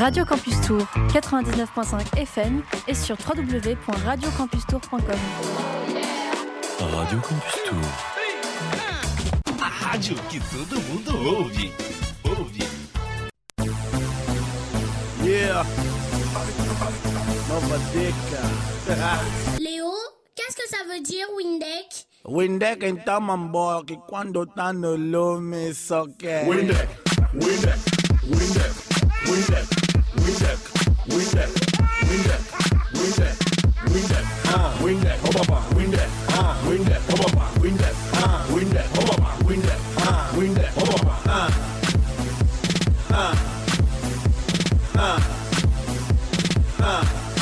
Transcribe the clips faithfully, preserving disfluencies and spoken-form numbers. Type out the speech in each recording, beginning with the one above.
Radio Campus Tour, quatre-vingt-dix-neuf virgule cinq F M et sur w w w point radio campus tour point com. Radio Campus Tour. A rádio que todo mundo ouve. Ouve. Yeah. Nova década. Léo, qu'est-ce que ça veut dire Windeck? Windeck então, mambo, que quando tá no lume só quer. Windeck, Windeck, Windeck, Windeck, Windeck, Windeck, Windeck, Windeck, Windeck, ah, Windeck, oh papa, Windeck, ah, Windeck, oh papa, Windeck, ah, Windeck, oh papa, Windeck, ah, Windeck, oh papa, ah, ah, ah, ah,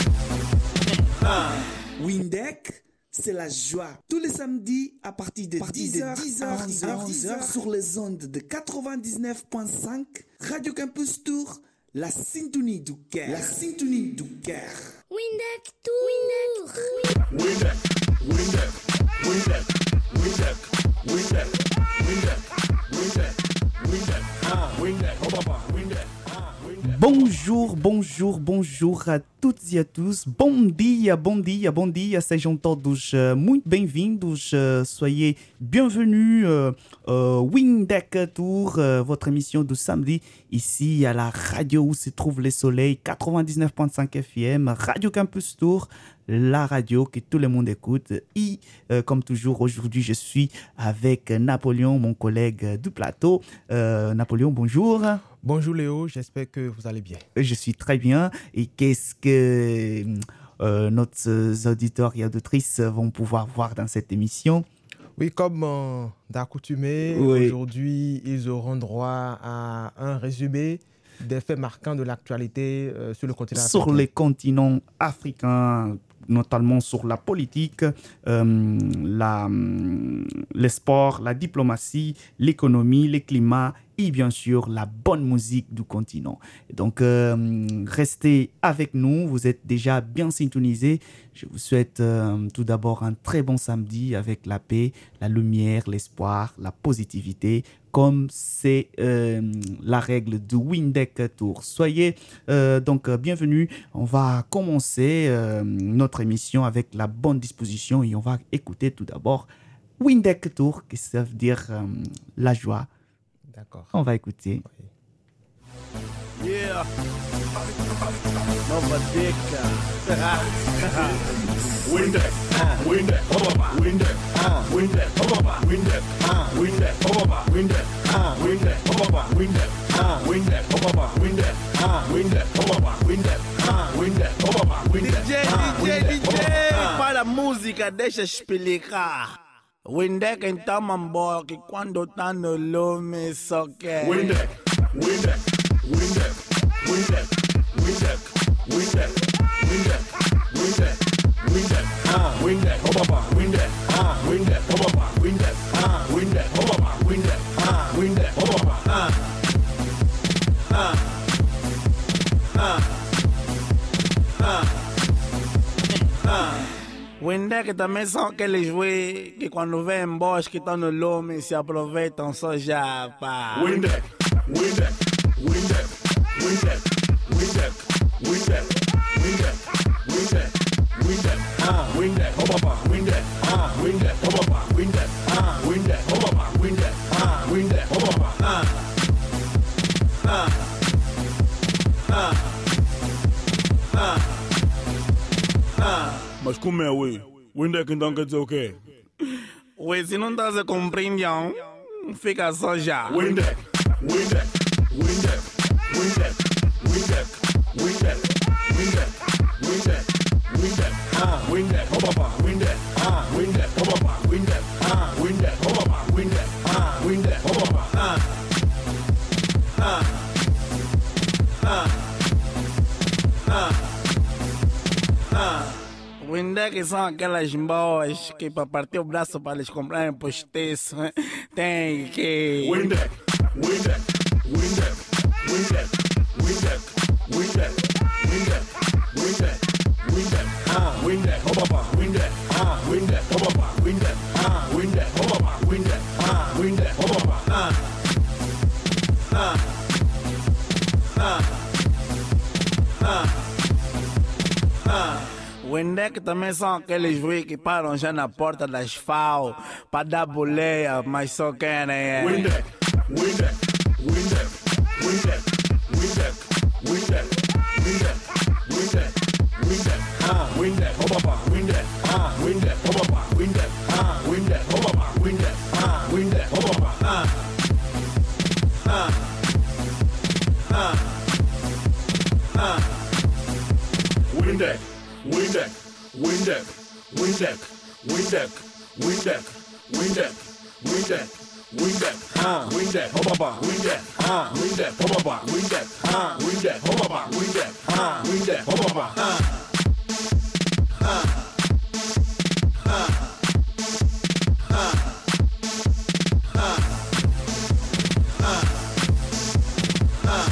ah. Windeck, c'est la joie. Tous les samedis à partir de dix heures à onze heures sur les ondes de quatre-vingt-dix-neuf virgule cinq Radio Campus Tour, la syntonie du cœur. La syntonie du cœur. Windeck Tour. Windeck, Windeck, Windeck, Windeck, Windeck, Windeck, Windeck, Windeck, ah, Windeck, oh papa, Windeck, ah, Windeck. Bonjour, bonjour, bonjour a todos e a todos. Bom dia, bom dia, bom dia. Sejam todos uh, muito bem-vindos. Uh, soyez bienvenus. Uh, uh, Windeck Tour, uh, votre émission du samedi ici à la radio où se trouve le soleil, quatre-vingt-dix-neuf virgule cinq F M, Radio Campus Tour, la radio que tout le monde écoute. Et euh, comme toujours, aujourd'hui, je suis avec Napoléon, mon collègue du plateau. Euh, Napoléon, bonjour. Bonjour Léo, j'espère que vous allez bien. Je suis très bien. Et qu'est-ce que euh, nos auditeurs et auditrices vont pouvoir voir dans cette émission? Oui, comme euh, d'accoutumé, oui. Aujourd'hui, ils auront droit à un résumé des faits marquants de l'actualité euh, sur le continent sur africain. Sur les continents africains, notamment sur la politique, euh, la, les sports, la diplomatie, l'économie, le climat et bien sûr la bonne musique du continent. Donc, euh, restez avec nous, vous êtes déjà bien syntonisés. Je vous souhaite euh, tout d'abord un très bon samedi avec la paix, la lumière, l'espoir, la positivité, comme c'est euh, la règle du Windeck Tour. Soyez euh, donc bienvenus. On va commencer euh, notre émission avec la bonne disposition et on va écouter tout d'abord Windeck Tour, qui ça veut dire euh, la joie. D'accord. On va écouter. Oui. Yeah. Nova década. Windeck, Windeck, oh papa, Windeck, ah, Windeck, oh papa, Windeck, ah, Windeck, oh papa, Windeck, ah, Windeck, oh papa, Windeck, ah, Windeck, oh papa, Windeck, ah, Windeck, oh papa, Windeck, ah, Windeck, oh papa, Windeck, D J, ah, D J, Windeck, D oh J, papa, para a música, deixa eu explicar. Windeck então, mambo, que quando tá no lume só quer. Windeck, Windeck, Windeck, Windeck, Windeck, Windeck, Windeck, Windeck, Windeck, ah, Windeck, oh papa, Windeck, ah, Windeck, oh papa, Windeck, ah, Windeck, oh papa, Windeck, ah, Windeck, oh papa, ah, ah, ah, ah, ah. Windeck também são aqueles güey que quando vem boys que estão no lume se aproveitam só já, pá. Windeck, Windeck, Windeck, Windeck, Windeck, Windeck, Windeck, Windeck, Windeck, ah, Windeck, oh papa, Windeck, ah, Windeck, oh papa, Windeck, ah, Windeck, oh papa, Windeck, ah, Windeck, oh papa, ah, ah, ah, ah, ah. Mas como é, ué? Windeck então quer dizer o quê? Ué, se não estás a compreender, fica só já. Windeck, Windeck, Windeck, Windeck, Windeck, Windeck, Windeck, Windeck, Windeck, ah, Windeck, oh papa, Windeck, ah, Windeck, oh papa, Windeck, ah, Windeck, oh papa, Windeck, ah, Windeck, oh papa, ah, ah, ah, ah, Ah, Windeck são aquelas boas que para partir o braço para eles comprarem postiço, tem que... Windeck, Windeck, Windeck, Windeck, Windeck, Windeck, Windeck, Windeck, Windeck, ah, Windeck, oh papa, Windeck, ah, Windeck, oh papa, Windeck, ah, Windeck, oh papa, Windeck, ah, Windeck, oh papa, ah, ah, ah, Windek também são aqueles juízes que param já na porta das F A O para dar boleia, mas só querem. Windek, Windek, Windek, Windek, Windek, Windek, Windek, Windek, Windek, ah, Windek, oh papa, Windek, ah, Windek, oh papa, Windek, ah, Windek, oh papa, Windek, ah, Windek, oh papa, ah, ah, ah, ah, Windek, Windek, Windek, Windek, Windek, Windek, Windek, Windek, Windek, ah, Windek, oh papa, Windek, ah, Windek, oh papa, Windek, ah, Windek, oh papa, Windek, ah, Windek, oh papa, ah, ah, ah, ah, ah, ah, ah,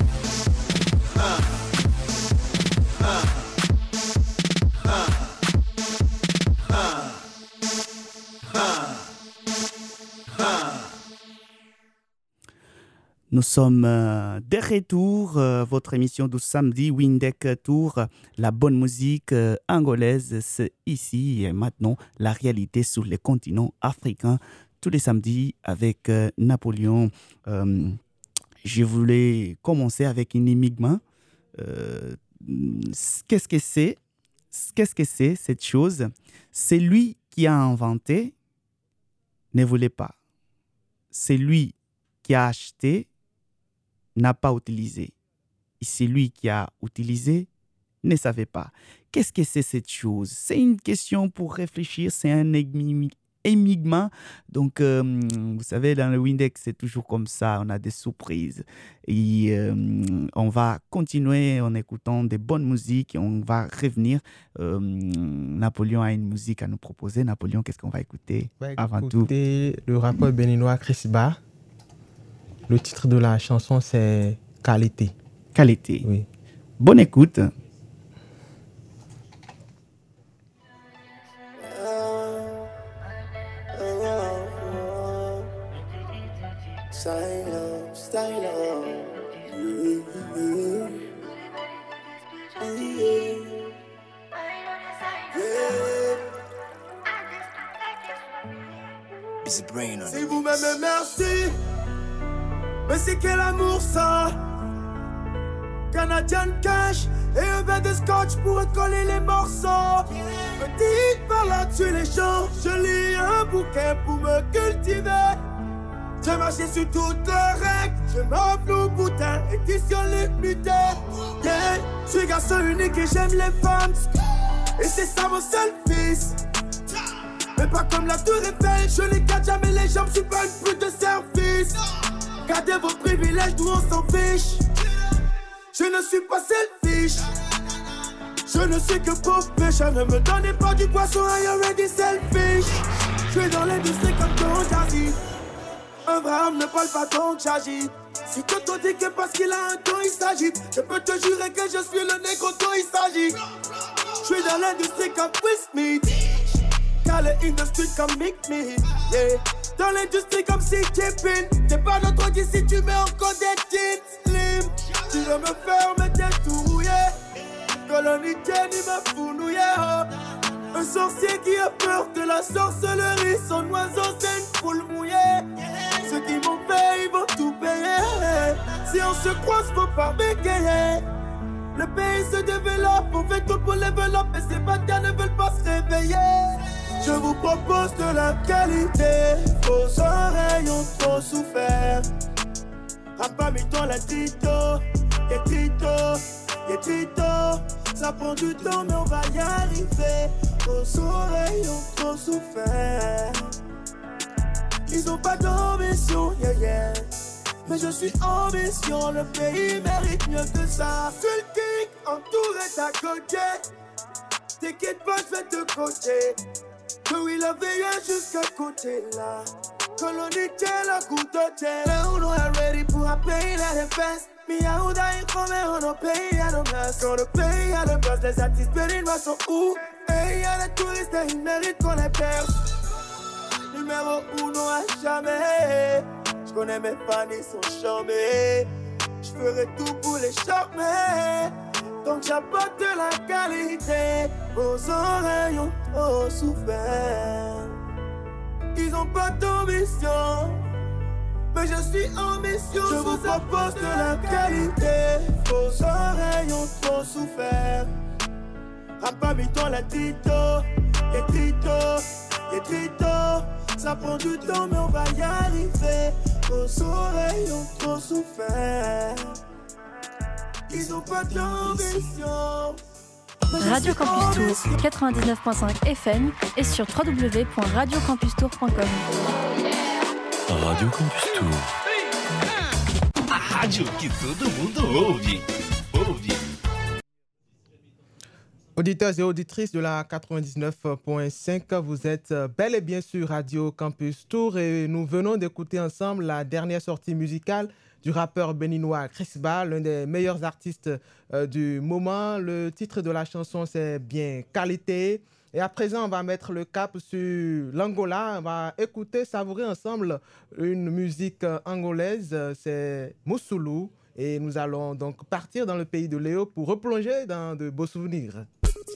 Nous sommes euh, de retour, euh, votre émission du samedi, Windek Tour, la bonne musique euh, angolaise, c'est ici et maintenant la réalité sur le continent africain, tous les samedis avec euh, Napoléon. Euh, je voulais commencer avec une énigme. Euh, qu'est-ce que c'est? Qu'est-ce que c'est cette chose? C'est lui qui a inventé, ne voulait pas. C'est lui qui a acheté, n'a pas utilisé. Et c'est lui qui a utilisé, ne savait pas. Qu'est-ce que c'est cette chose? C'est une question pour réfléchir, c'est un énigme. Donc, euh, vous savez, dans le Windek, c'est toujours comme ça, on a des surprises. Et euh, on va continuer en écoutant des bonnes musiques et on va revenir. Euh, Napoléon a une musique à nous proposer. Napoléon, qu'est-ce qu'on va écouter ouais, avant écouter tout? Le rappeur béninois Chris Ba. Le titre de la chanson, c'est Qualité. Qualité. Oui. Bonne écoute. Si vous m'aimez, merci. Mais c'est quel amour ça? Canadian Cash et un verre de scotch pour coller les morceaux. Petite par là-dessus les gens. Je lis un bouquin pour me cultiver. J'ai marché sur toutes les règles. Je m'offre au boutin, édition limitée. Yeah, je suis garçon unique et j'aime les femmes. Et c'est ça mon seul fils. Mais pas comme la tour Eiffel. Je les garde jamais les jambes, je suis pas une pute de service. Gardez vos privilèges, nous on s'en fiche. Je ne suis pas selfish. Je ne suis que pauvre pécheur. Ne me donnez pas du poisson, I already selfish. Je suis dans l'industrie comme Don Jazzy. Un vrai homme ne parle pas donc j'agis. Si Toto dit que parce qu'il a un ton il s'agit, je peux te jurer que je suis le négro dont il s'agit. Je suis dans l'industrie comme Will Smith. Dans l'industrie comme Mick Me, yeah. Dans l'industrie comme C J Pin. T'es pas notre drogue si tu mets encore des jeans slim. Tu veux me faire me détouiller. Colonie Jenny me fournouille. Oh. Un sorcier qui a peur de la sorcellerie. Son oiseau c'est une poule mouillée. Ceux qui m'ont fait ils vont tout payer. Si on se croise faut pas bégayer. Le pays se développe, on fait tout pour level mais ces bâtards ne veulent pas se réveiller. Je vous propose de la qualité. Vos oreilles ont trop souffert. Rappa mis dans la tito. Y'a trito, y'a trito. Ça prend du temps mais on va y arriver. Vos oreilles ont trop souffert. Ils ont pas d'ambition, yeah yeah. Mais je suis en mission, le pays mérite mieux que ça. Full kick, entouré d'à côté. T'inquiète pas, je vais te coacher. Que oui, la veille jusqu'à côté là. Colonie, t'es la goutte de thé. Mais on est ready pour un pays là les fesses. Mi aouda y come, on a pays à nos masses. Quand le pays a le buzz, les artistes béninois sont où? Et y'a les touristes et ils méritent qu'on les perce. Numéro uno à jamais. Je connais mes fans, ils sont charmés. Je ferai tout pour les charmer. Donc j'apporte de la qualité. Vos oreilles ont trop souffert. Ils ont pas d'ambition, mais je suis en mission. Je vous apporte de la qualité. Vos oreilles ont trop souffert. Rapamito la tito, et trito, et trito. Ça prend du temps mais on va y arriver. Vos oreilles ont trop souffert. Ils ont pas d'ambition. Radio Campus Tour quatre-vingt-dix-neuf virgule cinq F M et sur w w w point radio campus tour point com. Radio Campus Tour. A rádio que todo mundo ouve. Ouve. Auditeurs et auditrices de la quatre-vingt-dix-neuf virgule cinq, vous êtes bel et bien sur Radio Campus Tour et nous venons d'écouter ensemble la dernière sortie musicale du rappeur béninois Chris-Ba, l'un des meilleurs artistes euh, du moment. Le titre de la chanson, c'est bien Qualité. Et à présent, on va mettre le cap sur l'Angola. On va écouter, savourer ensemble une musique angolaise, c'est Moussoulou. Et nous allons donc partir dans le pays de Léo pour replonger dans de beaux souvenirs.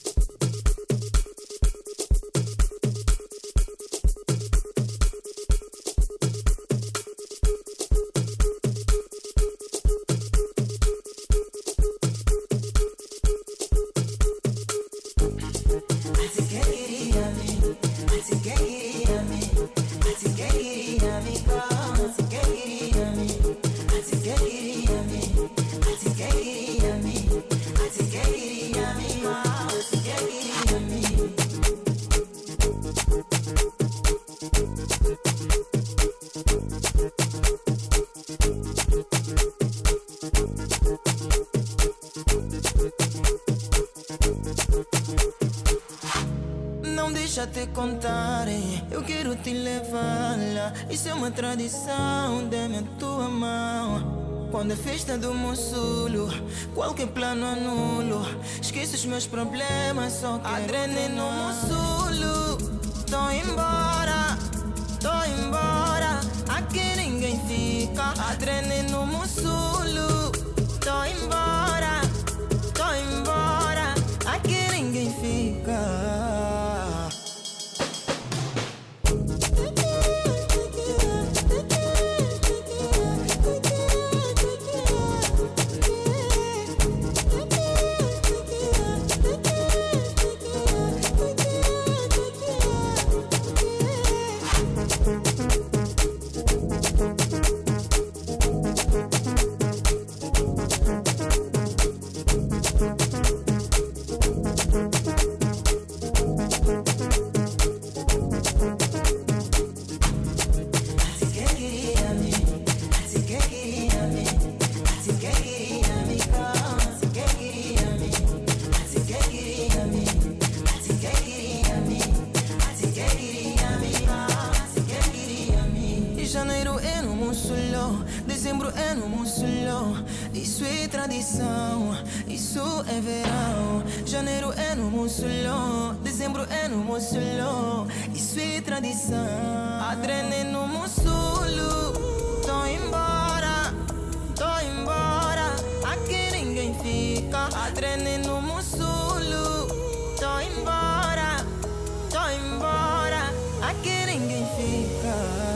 Te contar, eu quero te levar lá. Isso é uma tradição, dê-me a tua mão. Quando é festa do Moussoulou, qualquer plano anulo. Esqueço os meus problemas, só quero adrenalina no Moussoulou. Tô embora, tô embora. Aqui ninguém fica. Adrenalina no Moussoulou. Tô embora, tô embora. Aqui ninguém fica. Dezembro é no Moussoulou, isso é tradição, isso é verão. Janeiro é no Moussoulou, dezembro é no Moussoulou, isso é tradição. Adrenalina no Moussoulou, tô embora, tô embora, aqui ninguém fica. Adrenalina no Moussoulou, tô embora, tô embora, aqui ninguém fica.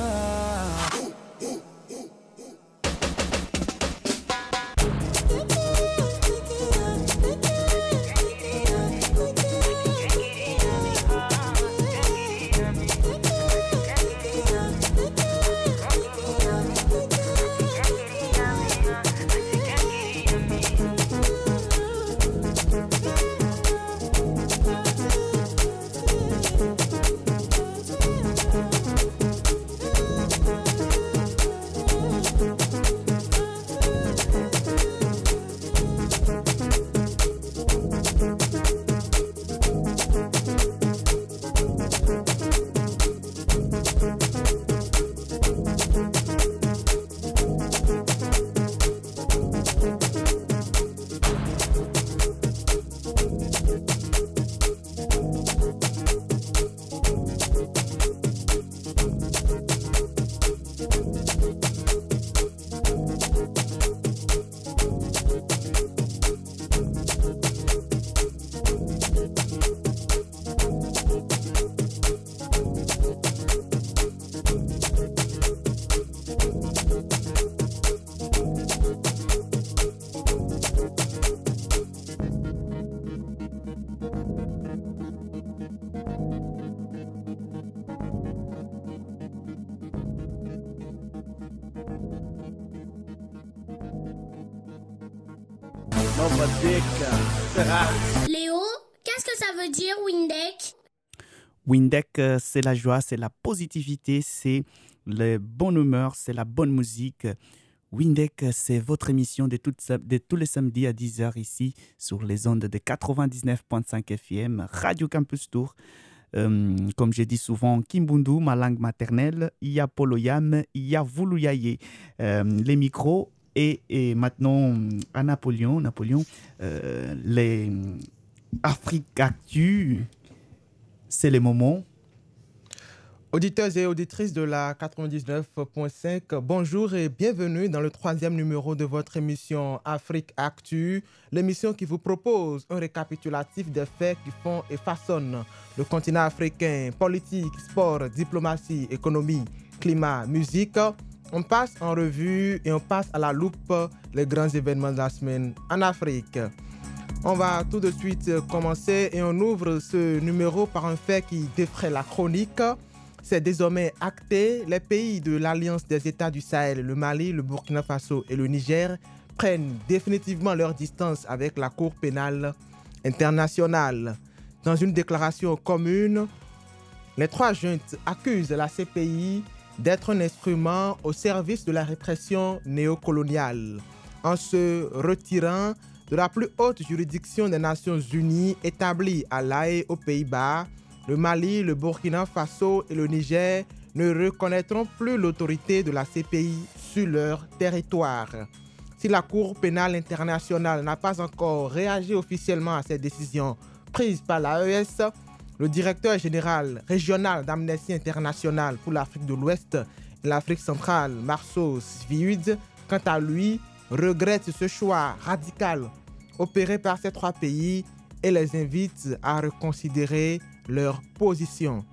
Léo, qu'est-ce que ça veut dire, Windek? Windek, c'est la joie, c'est la positivité, c'est la bonne humeur, c'est la bonne musique. Windek, c'est votre émission de, toutes, de tous les samedis à dix heures ici sur les ondes de quatre-vingt-dix-neuf virgule cinq F M, Radio Campus Tour. Euh, comme je dis souvent, Kimbundu, ma langue maternelle, il y a Poloyam, il y a Vuluyaye. Euh, les micros et, et maintenant à Napoléon, Napoléon euh, les Afrique Actu, c'est le moment. Auditeurs et auditrices de la quatre-vingt-dix-neuf virgule cinq, bonjour et bienvenue dans le troisième numéro de votre émission Afrique Actu, l'émission qui vous propose un récapitulatif des faits qui font et façonnent le continent africain, politique, sport, diplomatie, économie, climat, musique. On passe en revue et on passe à la loupe les grands événements de la semaine en Afrique. On va tout de suite commencer et on ouvre ce numéro par un fait qui défraie la chronique. C'est désormais acté, les pays de l'Alliance des États du Sahel, le Mali, le Burkina Faso et le Niger prennent définitivement leur distance avec la Cour pénale internationale. Dans une déclaration commune, les trois juntes accusent la C P I d'être un instrument au service de la répression néocoloniale. En se retirant de la plus haute juridiction des Nations Unies établie à La Haye aux Pays-Bas, le Mali, le Burkina Faso et le Niger ne reconnaîtront plus l'autorité de la C P I sur leur territoire. Si la Cour pénale internationale n'a pas encore réagi officiellement à cette décision prise par l'A E S, le directeur général régional d'Amnesty International pour l'Afrique de l'Ouest et l'Afrique centrale, Marceau Sviud, quant à lui, regrette ce choix radical opéré par ces trois pays et les invite à reconsidérer leur position.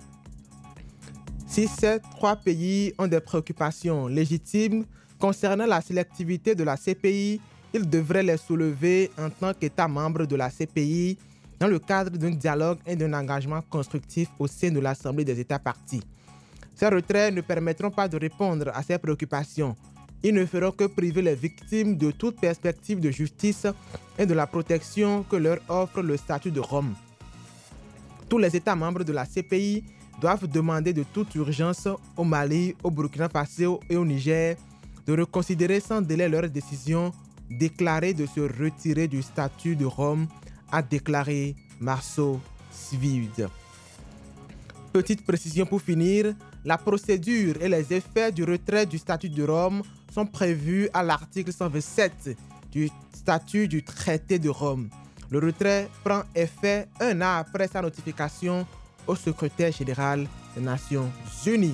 Si ces trois pays ont des préoccupations légitimes concernant la sélectivité de la C P I, ils devraient les soulever en tant qu'États membres de la C P I dans le cadre d'un dialogue et d'un engagement constructif au sein de l'Assemblée des États parties. Ces retraits ne permettront pas de répondre à ces préoccupations. Ils ne feront que priver les victimes de toute perspective de justice et de la protection que leur offre le statut de Rome. Tous les États membres de la C P I doivent demander de toute urgence au Mali, au Burkina Faso et au Niger de reconsidérer sans délai leur décision déclarée de se retirer du statut de Rome, a déclaré Marceau Sviud. Petite précision pour finir, la procédure et les effets du retrait du statut de Rome sont prévus à l'article cent vingt-sept du statut du traité de Rome. Le retrait prend effet un an après sa notification au secrétaire général des Nations Unies.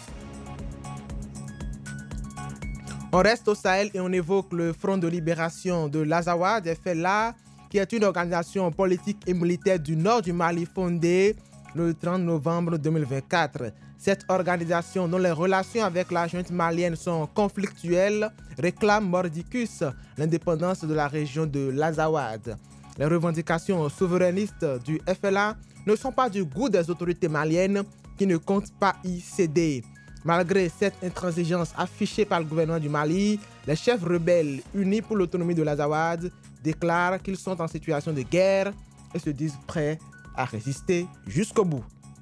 On reste au Sahel et on évoque le Front de libération de l'Azawad, F L A, qui est une organisation politique et militaire du nord du Mali fondée le trente novembre deux mille vingt-quatre. Cette organisation, dont les relations avec la junte malienne sont conflictuelles, réclame mordicus l'indépendance de la région de l'Azawad. Les revendications souverainistes du F L A ne sont pas du goût des autorités maliennes qui ne comptent pas y céder. Malgré cette intransigeance affichée par le gouvernement du Mali, les chefs rebelles unis pour l'autonomie de l'Azawad déclarent qu'ils sont en situation de guerre et se disent prêts à résister jusqu'au bout.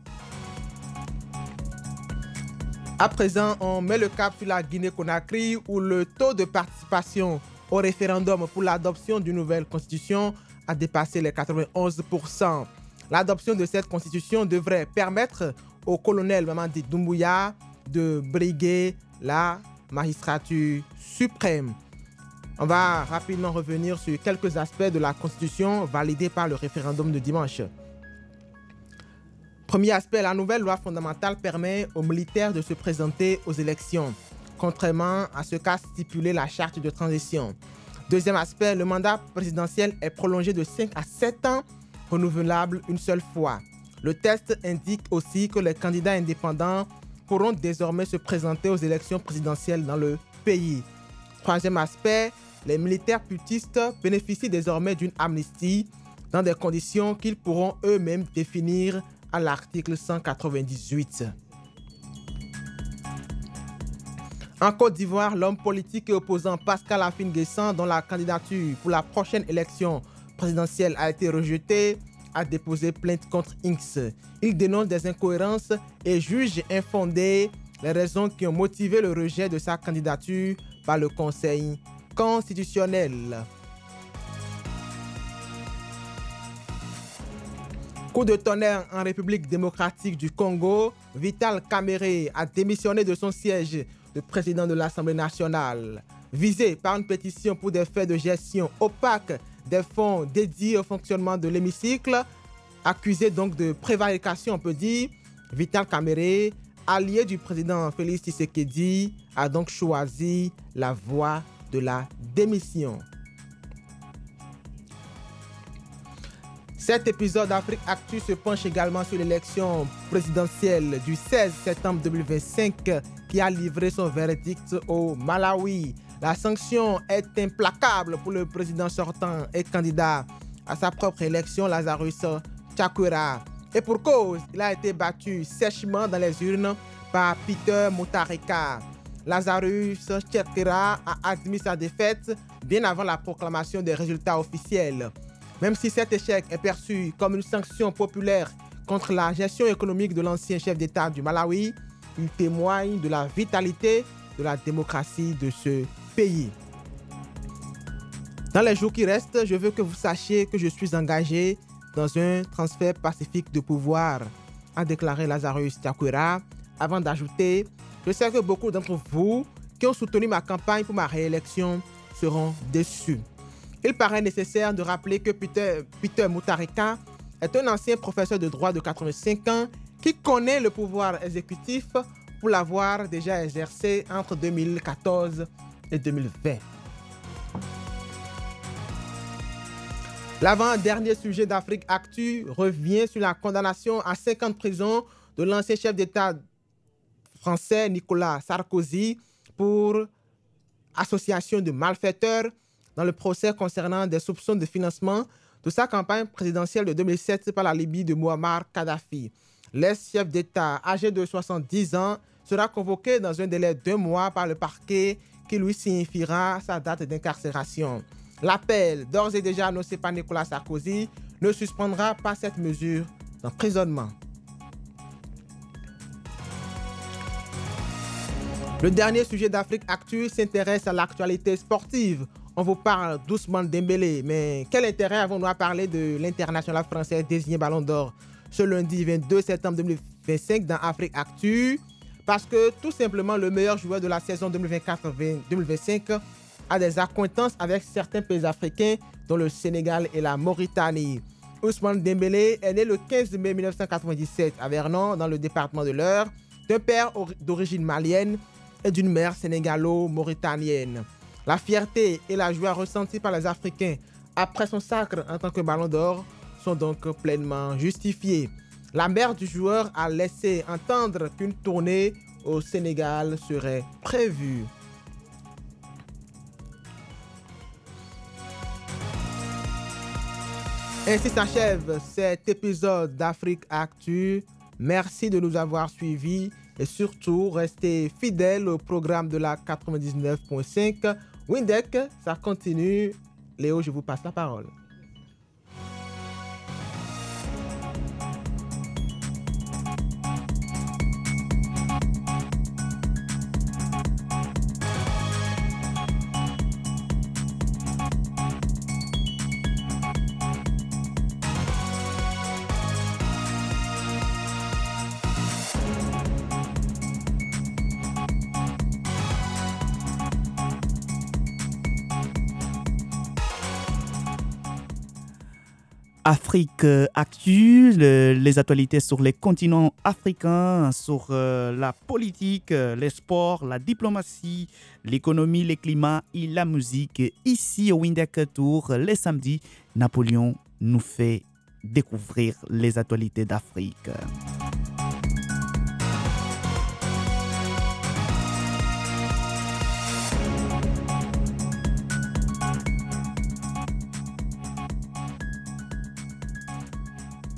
À présent, on met le cap sur la Guinée-Conakry où le taux de participation au référendum pour l'adoption d'une nouvelle constitution a dépassé les quatre-vingt-onze pour cent. L'adoption de cette constitution devrait permettre au colonel Mamadi Doumbouya de briguer la magistrature suprême. On va rapidement revenir sur quelques aspects de la constitution validée par le référendum de dimanche. Premier aspect, la nouvelle loi fondamentale permet aux militaires de se présenter aux élections, contrairement à ce qu'a stipulé la charte de transition. Deuxième aspect, le mandat présidentiel est prolongé de cinq à sept ans, renouvelable une seule fois. Le texte indique aussi que les candidats indépendants pourront désormais se présenter aux élections présidentielles dans le pays. Troisième aspect, les militaires putistes bénéficient désormais d'une amnistie dans des conditions qu'ils pourront eux-mêmes définir à l'article cent quatre-vingt-dix-huit. En Côte d'Ivoire, l'homme politique et opposant Pascal Afine-Guessant, dont la candidature pour la prochaine élection présidentielle a été rejetée, a déposé plainte contre Inks. Il dénonce des incohérences et juge infondées les raisons qui ont motivé le rejet de sa candidature par le Conseil constitutionnel. Coup de tonnerre en République démocratique du Congo, Vital Kamerhe a démissionné de son siège de président de l'Assemblée nationale. Visé par une pétition pour des faits de gestion opaque des fonds dédiés au fonctionnement de l'hémicycle, accusé donc de prévarication, on peut dire, Vital Kamerhe, allié du président Félix Tshisekedi, a donc choisi la voie de la démission. Cet épisode d'Afrique Actu se penche également sur l'élection présidentielle du seize septembre deux mille vingt-cinq qui a livré son verdict au Malawi. La sanction est implacable pour le président sortant et candidat à sa propre élection, Lazarus Chakwera. Et pour cause, il a été battu sèchement dans les urnes par Peter Mutharika. Lazarus Chakwera a admis sa défaite bien avant la proclamation des résultats officiels. Même si cet échec est perçu comme une sanction populaire contre la gestion économique de l'ancien chef d'État du Malawi, il témoigne de la vitalité de la démocratie de ce pays. Dans les jours qui restent, je veux que vous sachiez que je suis engagé dans un transfert pacifique de pouvoir, a déclaré Lazarus Chakwera, avant d'ajouter « Je sais que beaucoup d'entre vous qui ont soutenu ma campagne pour ma réélection seront déçus ». Il paraît nécessaire de rappeler que Peter, Peter Mutharika est un ancien professeur de droit de quatre-vingt-cinq ans qui connaît le pouvoir exécutif pour l'avoir déjà exercé entre deux mille quatorze et deux mille vingt. L'avant-dernier sujet d'Afrique Actu revient sur la condamnation à cinq ans de prison de l'ancien chef d'État français Nicolas Sarkozy pour association de malfaiteurs dans le procès concernant des soupçons de financement de sa campagne présidentielle de deux mille sept par la Libye de Muammar Kadhafi. L'ex-chef d'État, âgé de soixante-dix ans, sera convoqué dans un délai de deux mois par le parquet qui lui signifiera sa date d'incarcération. L'appel, d'ores et déjà annoncé par Nicolas Sarkozy, ne suspendra pas cette mesure d'emprisonnement. Le dernier sujet d'Afrique Actu s'intéresse à l'actualité sportive. On vous parle d'Ousmane Dembélé, mais quel intérêt avons-nous à parler de l'international français désigné Ballon d'Or ce lundi vingt-deux septembre deux mille vingt-cinq dans Afrique Actu? Parce que tout simplement le meilleur joueur de la saison deux mille vingt-quatre deux mille vingt-cinq a des accointances avec certains pays africains dont le Sénégal et la Mauritanie. Ousmane Dembélé est né le quinze mai mille neuf cent quatre-vingt-dix-sept à Vernon dans le département de l'Eure, d'un père d'origine malienne et d'une mère sénégalo-mauritanienne. La fierté et la joie ressenties par les Africains après son sacre en tant que Ballon d'Or sont donc pleinement justifiées. La mère du joueur a laissé entendre qu'une tournée au Sénégal serait prévue. Ainsi s'achève cet épisode d'Afrique Actu. Merci de nous avoir suivis et surtout restez fidèles au programme de la quatre-vingt-dix-neuf point cinq. Windec, ça continue. Léo, je vous passe la parole. Afrique Actu, le, les actualités sur les continents africains, sur euh, la politique, les sports, la diplomatie, l'économie, le climat et la musique. Ici au Windec Tour, les samedis, Napoléon nous fait découvrir les actualités d'Afrique.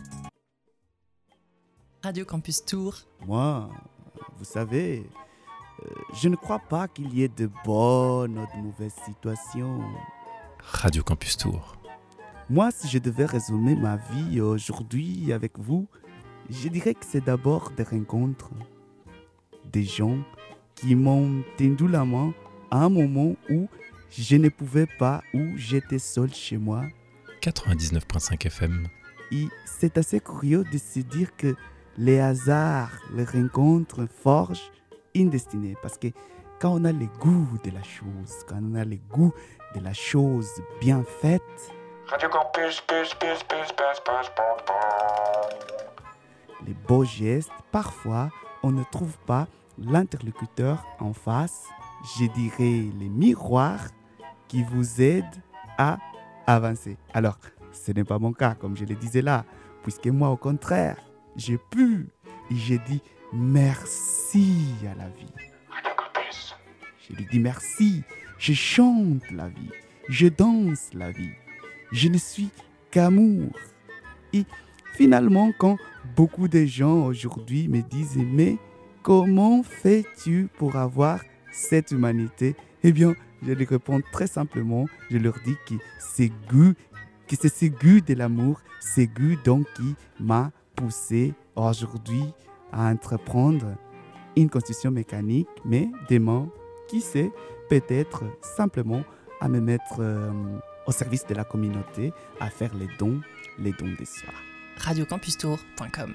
Radio Campus Tour. Moi, vous savez, euh, je ne crois pas qu'il y ait de bonnes ou de mauvaises situations. Radio Campus Tour. Moi, si je devais résumer ma vie aujourd'hui avec vous, je dirais que c'est d'abord des rencontres, des gens qui m'ont tendu la main à un moment où je ne pouvais pas, où j'étais seul chez moi. quatre-vingt-dix-neuf virgule cinq F M. Et c'est assez curieux de se dire que les hasards, les rencontres forgent une destinée. Parce que quand on a le goût de la chose, quand on a le goût de la chose bien faite, Radio Campus, pus, pus, pus, pus, pus, pus, pus. Les beaux gestes, parfois, on ne trouve pas l'interlocuteur en face, je dirais les miroirs qui vous aident à avancer. Alors, ce n'est pas mon cas, comme je le disais là, puisque moi, au contraire, j'ai pu et j'ai dit merci à la vie. Radio Campus. Je lui dis merci, je chante la vie, je danse la vie, je ne suis qu'amour. Et finalement, quand beaucoup de gens aujourd'hui me disent « Mais comment fais-tu pour avoir cette humanité ?» Eh bien, je leur réponds très simplement, je leur dis que c'est goût, que c'est ce goût de l'amour, ce goût donc qui m'a poussé aujourd'hui à entreprendre une construction mécanique, mais demain, qui sait, peut-être simplement à me mettre euh, au service de la communauté, à faire les dons, les dons de soi. radio campus tour point com.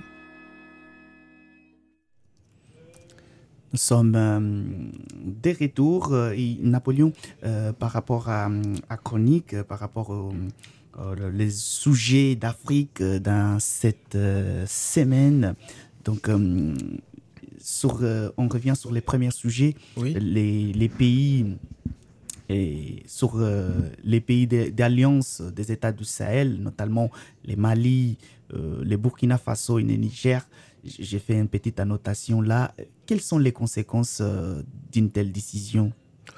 Nous sommes euh, de retour euh, et Napoléon, euh, par rapport à, à Chronique, euh, par rapport aux euh, les sujets d'Afrique euh, dans cette euh, semaine. Donc, euh, sur, euh, on revient sur les premiers sujets, oui. les, les pays, et sur euh, les pays d'alliance des États du Sahel, notamment les Mali, euh, les Burkina Faso et le Niger. J'ai fait une petite annotation là. Quelles sont les conséquences euh, d'une telle décision?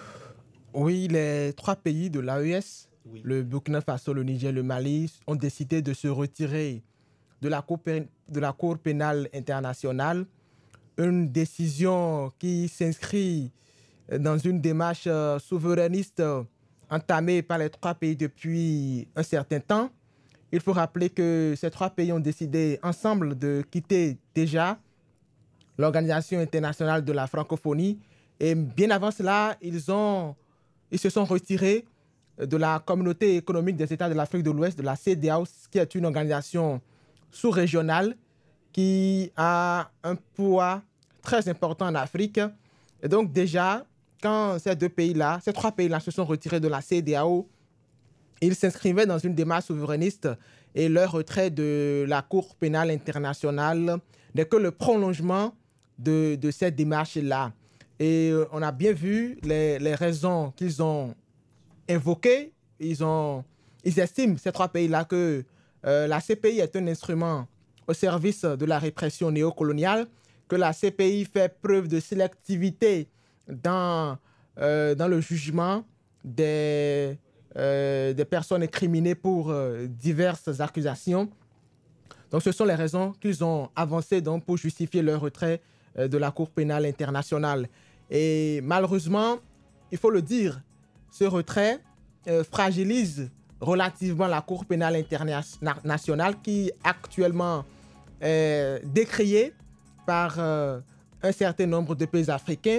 Oui, les trois pays de l'A E S, oui. le Burkina Faso, le Niger, le Mali, ont décidé de se retirer de la Cour, de la Cour pénale internationale. Une décision qui s'inscrit dans une démarche euh, souverainiste euh, entamée par les trois pays depuis un certain temps. Il faut rappeler que ces trois pays ont décidé ensemble de quitter déjà l'Organisation internationale de la francophonie. Et bien avant cela, ils, ont, ils se sont retirés de la Communauté économique des États de l'Afrique de l'Ouest, de la C E D E A O, qui est une organisation sous-régionale qui a un poids très important en Afrique. Et donc déjà, quand ces deux pays-là, ces trois pays-là se sont retirés de la C E D E A O, ils s'inscrivaient dans une démarche souverainiste et leur retrait de la Cour pénale internationale n'est que le prolongement de, de cette démarche-là. Et on a bien vu les, les raisons qu'ils ont invoquées. Ils, ont, ils estiment, ces trois pays-là, que euh, la C P I est un instrument au service de la répression néocoloniale, que la C P I fait preuve de sélectivité dans, euh, dans le jugement des... Euh, des personnes incriminées pour euh, diverses accusations. Donc, ce sont les raisons qu'ils ont avancées donc, pour justifier leur retrait euh, de la Cour pénale internationale. Et malheureusement, il faut le dire, ce retrait euh, fragilise relativement la Cour pénale internationale qui actuellement est décriée par euh, un certain nombre de pays africains.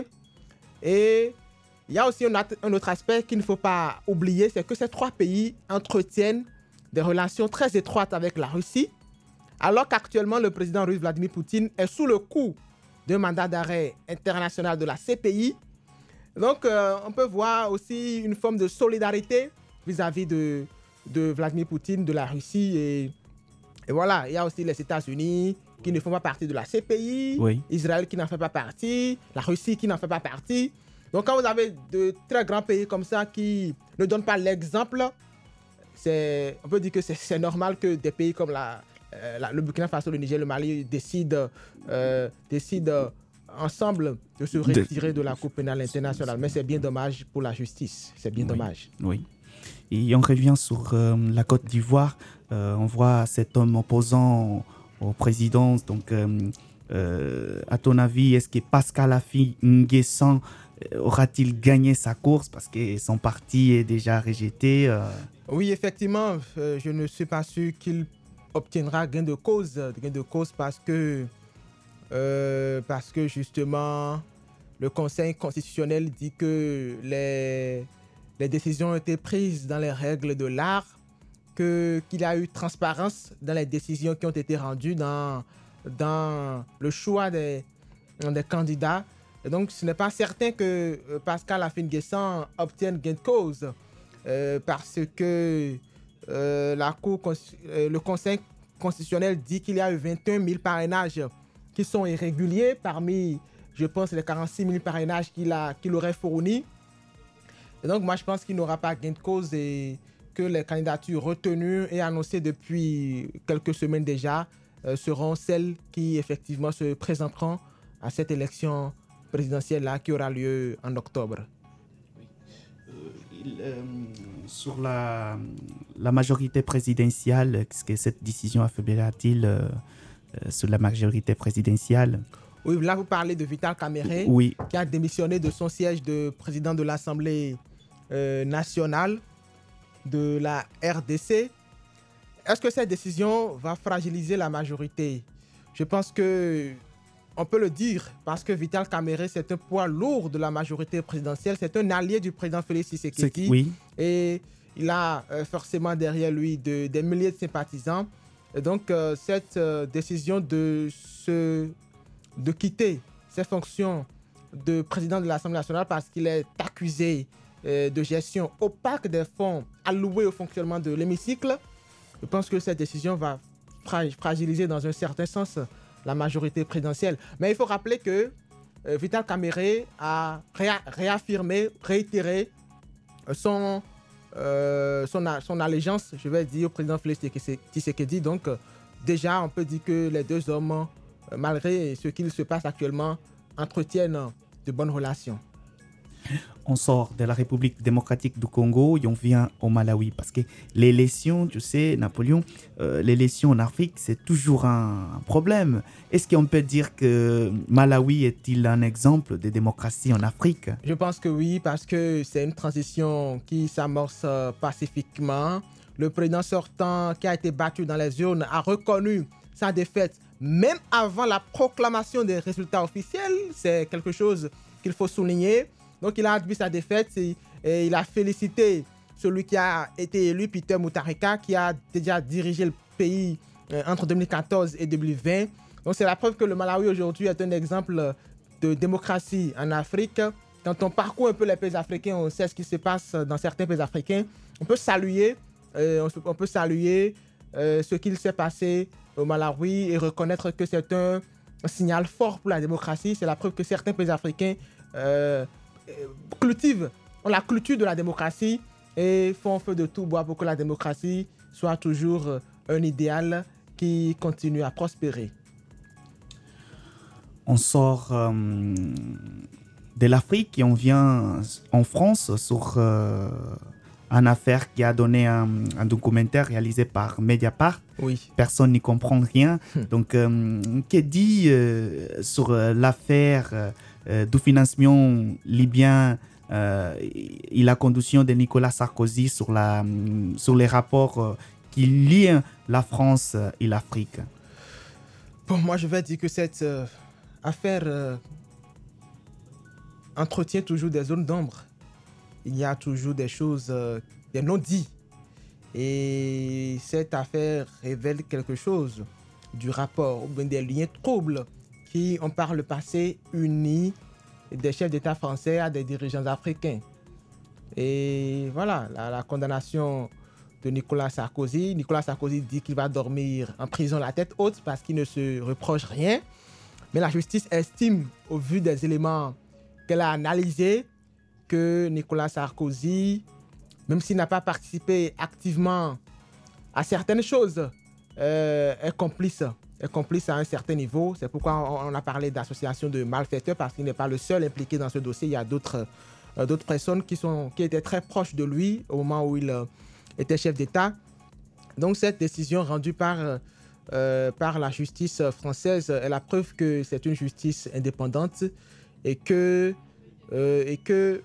Et il y a aussi un autre aspect qu'il ne faut pas oublier, c'est que ces trois pays entretiennent des relations très étroites avec la Russie, alors qu'actuellement le président russe Vladimir Poutine est sous le coup d'un mandat d'arrêt international de la C P I. Donc euh, on peut voir aussi une forme de solidarité vis-à-vis de, de Vladimir Poutine, de la Russie. Et, et voilà, il y a aussi les États-Unis qui ne font pas partie de la C P I, oui. Israël qui n'en fait pas partie, la Russie qui n'en fait pas partie. Donc, quand vous avez de très grands pays comme ça qui ne donnent pas l'exemple, c'est, on peut dire que c'est, c'est normal que des pays comme la, euh, la, le Burkina Faso, le Niger, le Mali décident, euh, décident ensemble de se retirer de, de la Cour pénale internationale. Mais c'est bien dommage pour la justice. C'est bien oui, dommage. Oui. Et on revient sur euh, la Côte d'Ivoire. Euh, on voit cet homme opposant au président, donc... Euh, Euh, à ton avis, est-ce que Pascal Affi N'Guessan euh, aura-t-il gagné sa course parce que son parti est déjà rejeté euh... Oui, effectivement, euh, je ne suis pas sûr qu'il obtiendra gain de cause, gain de cause parce que, euh, parce que justement, le Conseil constitutionnel dit que les, les décisions ont été prises dans les règles de l'art, que, qu'il y a eu transparence dans les décisions qui ont été rendues dans, dans le choix des, des candidats. Et donc, ce n'est pas certain que Pascal Affi N'Guessan obtienne gain de cause euh, parce que euh, la Cour, euh, le Conseil constitutionnel dit qu'il y a eu vingt et un mille parrainages qui sont irréguliers parmi, je pense, les quarante-six mille parrainages qu'il, a, qu'il aurait fournis. Et donc, moi, je pense qu'il n'aura pas gain de cause et que les candidatures retenues et annoncées depuis quelques semaines déjà euh, seront celles qui, effectivement, se présenteront à cette élection présidentielle-là qui aura lieu en octobre. Il, euh, sur la, la majorité présidentielle, est-ce que cette décision affaiblira-t-il euh, euh, sur la majorité présidentielle? Oui, là vous parlez de Vital Kamerhe, oui. qui a démissionné de son siège de président de l'Assemblée euh, nationale de la R D C. Est-ce que cette décision va fragiliser la majorité? Je pense que on peut le dire parce que Vital Kamerhe, c'est un poids lourd de la majorité présidentielle. C'est un allié du président Félix Tshisekedi. Oui. Et il a euh, forcément derrière lui de, des milliers de sympathisants. Et donc, euh, cette euh, décision de, se, de quitter ses fonctions de président de l'Assemblée nationale parce qu'il est accusé euh, de gestion opaque des fonds alloués au fonctionnement de l'hémicycle, je pense que cette décision va fragiliser dans un certain sens la majorité présidentielle. Mais il faut rappeler que euh, Vital Kamerhe a réa- réaffirmé, réitéré son, euh, son, a- son allégeance, je vais dire, au président Félix Tshisekedi. Donc, euh, déjà, on peut dire que les deux hommes, euh, malgré ce qu'il se passe actuellement, entretiennent de bonnes relations. On sort de la République démocratique du Congo et on vient au Malawi. Parce que l'élection, tu sais, Napoléon, euh, l'élection en Afrique, c'est toujours un, un problème. Est-ce qu'on peut dire que Malawi est-il un exemple de démocratie en Afrique? Je pense que oui, parce que c'est une transition qui s'amorce euh, pacifiquement. Le président sortant qui a été battu dans les urnes a reconnu sa défaite, même avant la proclamation des résultats officiels. C'est quelque chose qu'il faut souligner. Donc, il a admis sa défaite et, et il a félicité celui qui a été élu, Peter Mutharika, qui a déjà dirigé le pays euh, entre deux mille quatorze et deux mille vingt. Donc, c'est la preuve que le Malawi aujourd'hui est un exemple de démocratie en Afrique. Quand on parcourt un peu les pays africains, on sait ce qui se passe dans certains pays africains. On peut saluer, euh, on peut saluer euh, ce qu'il s'est passé au Malawi et reconnaître que c'est un, un signal fort pour la démocratie. C'est la preuve que certains pays africains euh, cultivent, ont la culture de la démocratie et font feu de tout bois pour que la démocratie soit toujours un idéal qui continue à prospérer. On sort euh, de l'Afrique et on vient en France sur euh, une affaire qui a donné un, un documentaire réalisé par Mediapart. Oui. Personne n'y comprend rien. Donc, euh, que dit euh, sur euh, l'affaire euh, du financement libyen euh, et la conduction de Nicolas Sarkozy sur, la, sur les rapports euh, qui lient la France et l'Afrique? Bon, moi, je vais dire que cette euh, affaire euh, entretient toujours des zones d'ombre. Il y a toujours des choses, euh, des non-dits. Et cette affaire révèle quelque chose du rapport, ou bien des liens troubles qui ont par le passé uni des chefs d'État français à des dirigeants africains. Et voilà, la, la condamnation de Nicolas Sarkozy. Nicolas Sarkozy dit qu'il va dormir en prison la tête haute parce qu'il ne se reproche rien. Mais la justice estime, au vu des éléments qu'elle a analysés, que Nicolas Sarkozy, même s'il n'a pas participé activement à certaines choses, euh, est complice. est complice à un certain niveau. C'est pourquoi on a parlé d'association de malfaiteurs, parce qu'il n'est pas le seul impliqué dans ce dossier. Il y a d'autres, euh, d'autres personnes qui, sont, qui étaient très proches de lui au moment où il euh, était chef d'État. Donc cette décision rendue par euh, par la justice française est la preuve que c'est une justice indépendante et que, euh, et que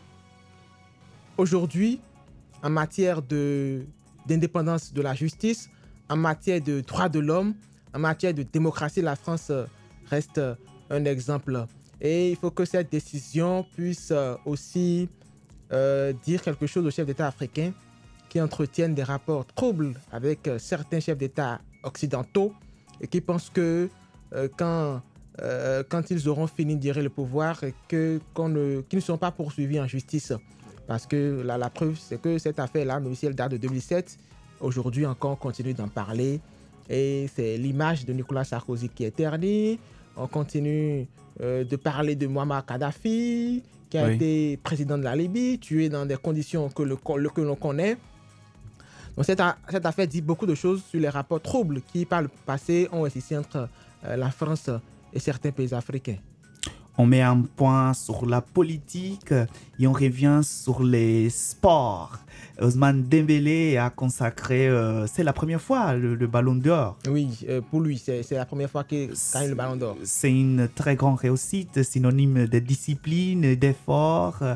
aujourd'hui, en matière de, d'indépendance de la justice, en matière de droits de l'homme, en matière de démocratie, la France reste un exemple. Et il faut que cette décision puisse aussi euh, dire quelque chose aux chefs d'État africains qui entretiennent des rapports troubles avec certains chefs d'État occidentaux et qui pensent que euh, quand, euh, quand ils auront fini de gérer le pouvoir, que, qu'on ne, qu'ils ne sont pas poursuivis en justice. Parce que la, la preuve, c'est que cette affaire-là, même si elle date de deux mille sept, aujourd'hui encore, on continue d'en parler. Et c'est l'image de Nicolas Sarkozy qui est ternie. On continue euh, de parler de Muammar Kadhafi, qui a oui. été président de la Libye, tué dans des conditions que, le, le, que l'on connaît. Donc cette, cette affaire dit beaucoup de choses sur les rapports troubles qui, par le passé, ont existé entre euh, la France et certains pays africains. On met un point sur la politique et on revient sur les sports. Ousmane Dembélé a consacré, euh, c'est la première fois, le, le Ballon d'Or. Oui, euh, pour lui, c'est, c'est la première fois qu'il gagne le Ballon d'Or. C'est une très grande réussite, synonyme de discipline, d'effort. Euh,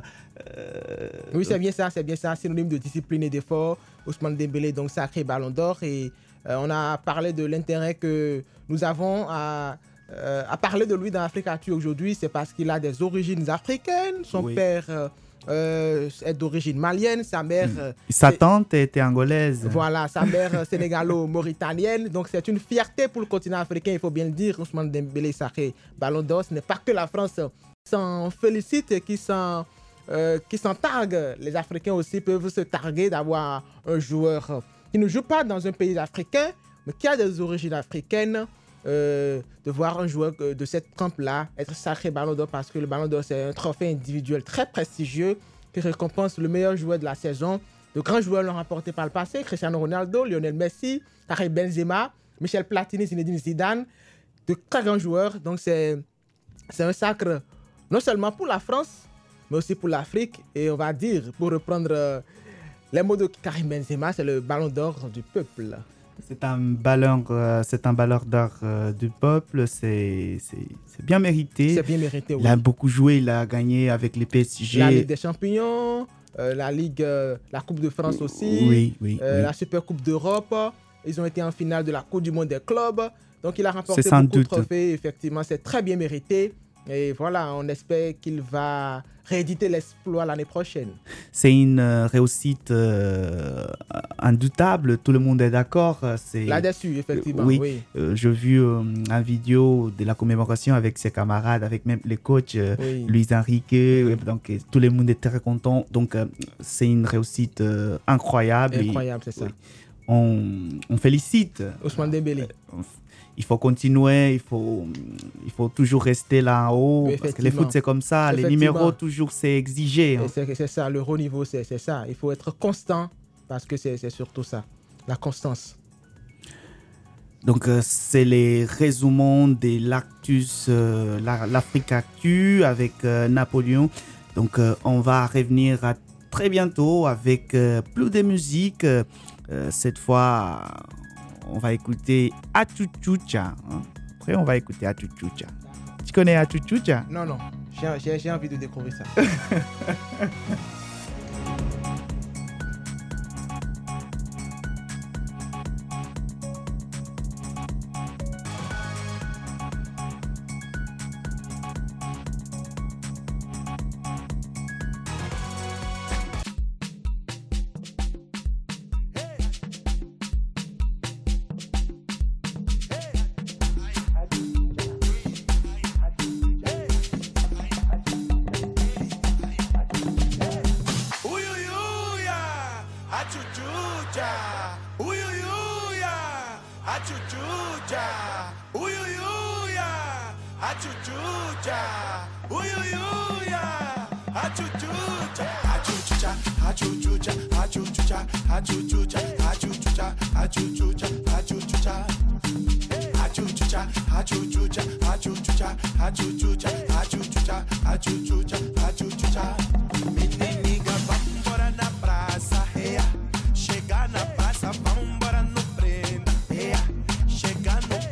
oui, c'est bien ça, c'est bien ça, synonyme de discipline et d'effort. Ousmane Dembélé, donc sacré Ballon d'Or. Et euh, on a parlé de l'intérêt que nous avons à... Euh, à parler de lui dans Africa Actu aujourd'hui, c'est parce qu'il a des origines africaines. Son oui. père euh, euh, est d'origine malienne, sa mère... Euh, sa tante était angolaise. Voilà, sa mère sénégalo-mauritanienne. Donc c'est une fierté pour le continent africain, il faut bien le dire. Ousmane Dembélé sacré Ballon d'Or. Ce n'est pas que la France s'en félicite et qui s'en, euh, qui s'en targue. Les Africains aussi peuvent se targuer d'avoir un joueur qui ne joue pas dans un pays africain, mais qui a des origines africaines. Euh, de voir un joueur de cette trempe-là être sacré Ballon d'Or, parce que le Ballon d'Or, c'est un trophée individuel très prestigieux qui récompense le meilleur joueur de la saison. De grands joueurs l'ont remporté par le passé, Cristiano Ronaldo, Lionel Messi, Karim Benzema, Michel Platini, Zinedine Zidane, de très grands joueurs. Donc c'est, c'est un sacre non seulement pour la France, mais aussi pour l'Afrique. Et on va dire, pour reprendre euh, les mots de Karim Benzema, c'est le Ballon d'Or du peuple. C'est un ballon, euh, c'est un ballon d'or euh, du peuple, c'est, c'est, c'est bien mérité. C'est bien mérité, oui. Il a beaucoup joué, il a gagné avec les P S G. La Ligue des Champions, euh, la Ligue, euh, la Coupe de France aussi, oui, oui, euh, oui. la Super Coupe d'Europe. Ils ont été en finale de la Coupe du Monde des clubs. Donc il a remporté c'est sans beaucoup doute. de trophées, effectivement, c'est très bien mérité. Et voilà, on espère qu'il va rééditer l'exploit l'année prochaine. C'est une euh, réussite euh, indoutable, tout le monde est d'accord. C'est... Là-dessus, effectivement, oui. oui. Euh, j'ai vu euh, une vidéo de la commémoration avec ses camarades, avec même les coachs, euh, oui. Luis Enrique, oui. Donc tout le monde est très content. Donc euh, c'est une réussite euh, incroyable. Incroyable, et, c'est ça. Oui, on, on félicite. Ousmane Dembélé. Euh, Il faut continuer, il faut, il faut toujours rester là en haut. Parce que les foot, c'est comme ça. Les numéros, toujours, c'est exigé. Hein. C'est, c'est ça, le haut niveau, c'est, c'est ça. Il faut être constant parce que c'est, c'est surtout ça, la constance. Donc, euh, c'est les résumons de l'Actus, euh, la, l'Afrique Actu avec euh, Napoléon. Donc, euh, on va revenir à très bientôt avec euh, plus de musique. Euh, cette fois... On va écouter Achuchucha. Hein? Après, on va écouter Achuchucha. Tu connais Achuchucha? Non, non. J'ai, j'ai, j'ai envie de découvrir ça. Chegar no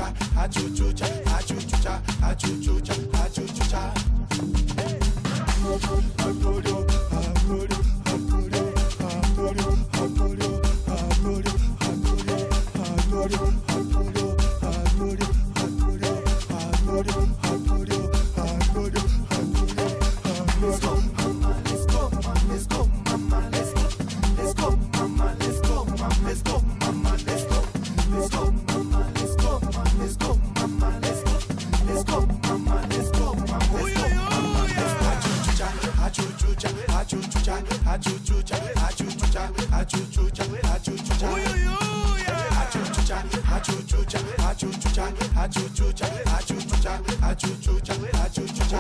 achuchucha, achuchucha, achuchucha, achuchucha, achuchucha. Antonio, Antonio, Antonio, Antonio, Antonio, Antonio, Antonio, Antonio, Antonio, Antonio, Antonio, Antonio, Antonio, Antonio, Antonio. Let's go, mama, let's go, let's go, mama, let's go, let's go, mama, let's go, let's go, mama, let's go, let's go, mama, let's go, let's go, mama, let's go, let's go, mama, let's go, mama, let's go. Achuchucha, achuchucha, achuchucha, achuchucha, achuchucha, achuchucha. Achuchucha, achuchucha, achuchucha, achuchucha, achuchucha, achuchucha, achuchucha.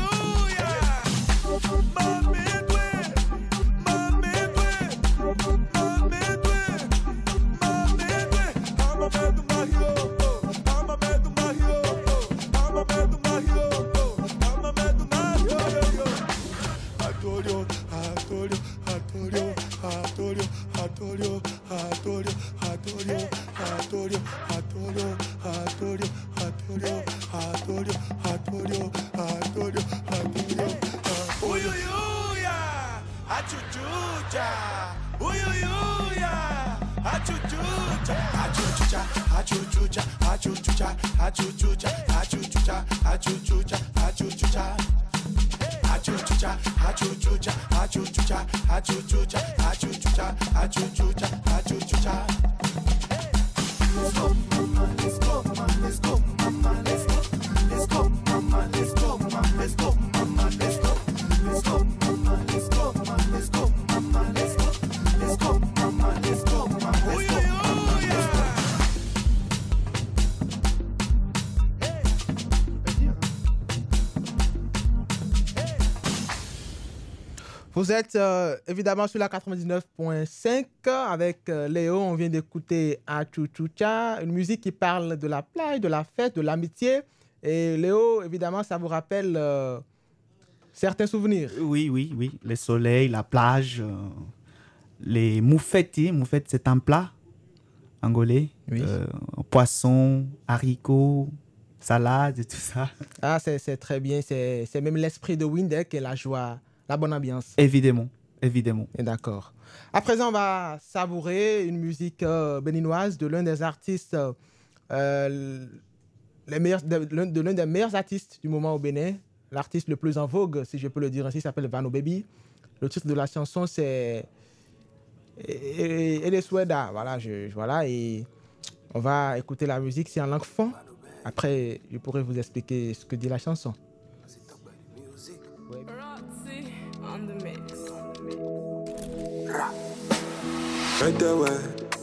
Mami, dwe, mami, dwe, mami, dwe, mami, dwe. Ama medo Mario, ama medo Mario, ama medo Mario, ama medo Mario. Antonio, Antonio, Antonio, Antonio, Antonio, Antonio, Antonio, Antonio, Antonio, Antonio, Antonio, Antonio, Antonio, Antonio, Antonio. Uyuyuya, achuchucha, uyuyuya, achuchucha, achuchucha, achuchucha, achuchucha, achuchucha, achuchucha, achuchucha, achuchucha. Achuchucha, achuchucha, achuchucha, achuchucha, achuchucha, achuchucha, achuchucha. Let's go, mama, let's go, mama, let's go, mama, let's go, let's go, mama, let's go, mama, let's go, mama, let's go, let's go, mama, let's go, mama, let's go, mama, let's go, let's go, mama, let's go, mama, let's go. Vous êtes euh, évidemment sur la quatre-vingt-dix-neuf point cinq avec euh, Léo. On vient d'écouter Achuchucha, une musique qui parle de la plage, de la fête, de l'amitié. Et Léo, évidemment, ça vous rappelle euh, certains souvenirs. Oui, oui, oui. Le soleil, la plage, euh, les moufettes. Moufettes, c'est un plat angolais. Oui. Euh, poisson, haricots, salade et tout ça. Ah, c'est, c'est très bien. C'est, c'est même l'esprit de Windek et la joie. La bonne ambiance. Évidemment, évidemment. Et d'accord. À présent, on va savourer une musique euh, béninoise de l'un des artistes, euh, les meilleurs, de, l'un, de l'un des meilleurs artistes du moment au Bénin. L'artiste le plus en vogue, si je peux le dire ainsi, s'appelle Vano Baby. Le titre de la chanson, c'est Et les Soueda. Voilà, je, voilà, et on va écouter la musique, c'est en langue fon. Après, je pourrai vous expliquer ce que dit la chanson. Ouais. On the mix. Right there, ouais.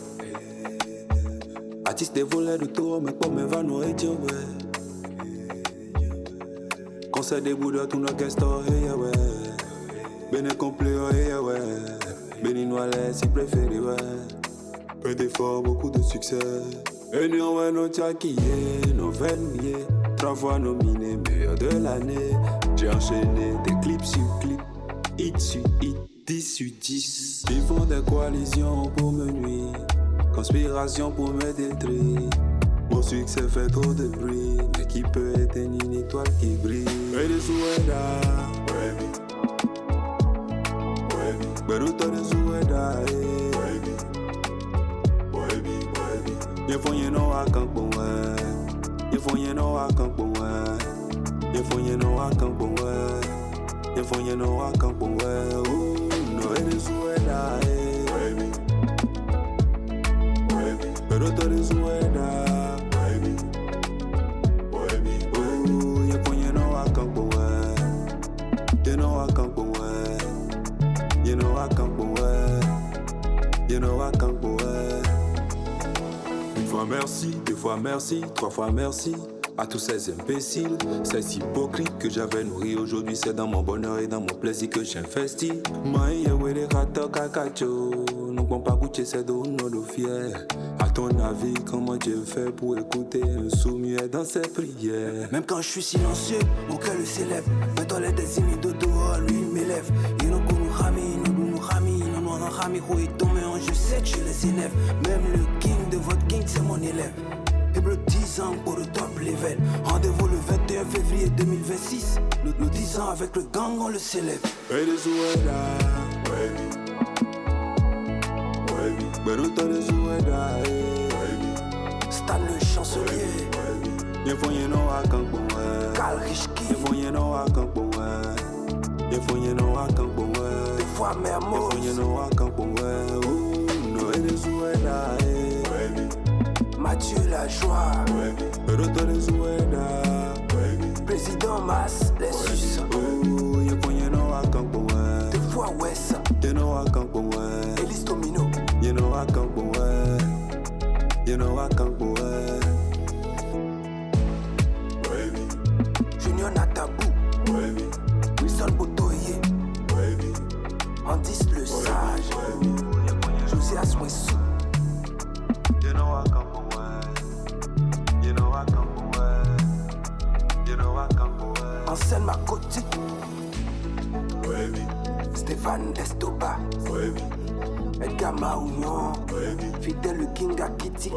Artiste des volets de tour, mais pour mes vannes, et tiens, ouais. Concert des bouddhas, tout nos guests, hey, ouais. Bénin complet, hey, ouais. Béninois, les si préférés, ouais. Peu d'efforts, beaucoup de succès. Et nous, ouais, nos tchakiers, nos verniers. Trois fois nominé, meilleur de l'année. J'ai enchaîné des clips sur clips. Hit sur hit, dix sur dix. Ils font des coalitions pour me nuire, conspiration pour me détruire. Mon succès fait trop de bruit, mais qui peut éteindre une étoile qui brille? Et les Soueda, baby, baby, Beruto de Soueda, baby, baby, baby. Ils font y'en a qu'un bon ouais, ils font y'en a qu'un bon ouais, ils font y'en a qu'un bon ouais. If you know I can't go well, ooh, no it is Soueda, baby, baby. Pero todo es Soueda, baby, baby. Ooh, if you know I can't go well, you know I can't go well, you know I can't go well, you know I can't go well. Une fois merci, deux fois merci, trois fois merci. À tous ces imbéciles, ces hypocrites que j'avais nourris aujourd'hui, c'est dans mon bonheur et dans mon plaisir que j'investis. Maïe, ouais, les rata kakacho, nous ne pas goûter ces dos, nos fiers. À ton avis, comment Dieu fait pour écouter un sourd-muet dans ses prières? Même quand je suis silencieux, mon cœur le célèbre. Mais toi, les désignés de dehors, lui, m'élève. Il nous nous rami, nous nous rami, nous nous rami, où il tombe, je sais que je les énerve. Même le king de votre king, c'est mon élève. Et et plus dix ans pour le top level. Rendez-vous le vingt et un février deux mille vingt-six. Nous, nous dix ans avec le gang, on le célèbre. Hey, this weather, baby. Baby, Beruta this weather, baby. Stan le chancelier. You for you know I can't go away. Cal Richki. You for you know I can't go away. You for you know I can't go away. Des fois mère Mose. You for you know I can't go away. Ooh, no, it is weather, baby. Mathieu la joie. Baby, Beruta this weather, baby. Président Mas, les Suisses. Ooh, you for you know I can't go away. Des fois West. You know I can't go away. Elise Domino. You know I can't go away. You know I can't go away. Baby. Junior Natabou. Baby. Wilson Botoye. Baby. Andis le sage. Josias Mwessou. You know I can't go away. You know I can't go away. You know I can't go away. Ansel Makoti. Baby. Stéphane Estoba. Baby. Edgar Maounion. Fidèle le King Akitika.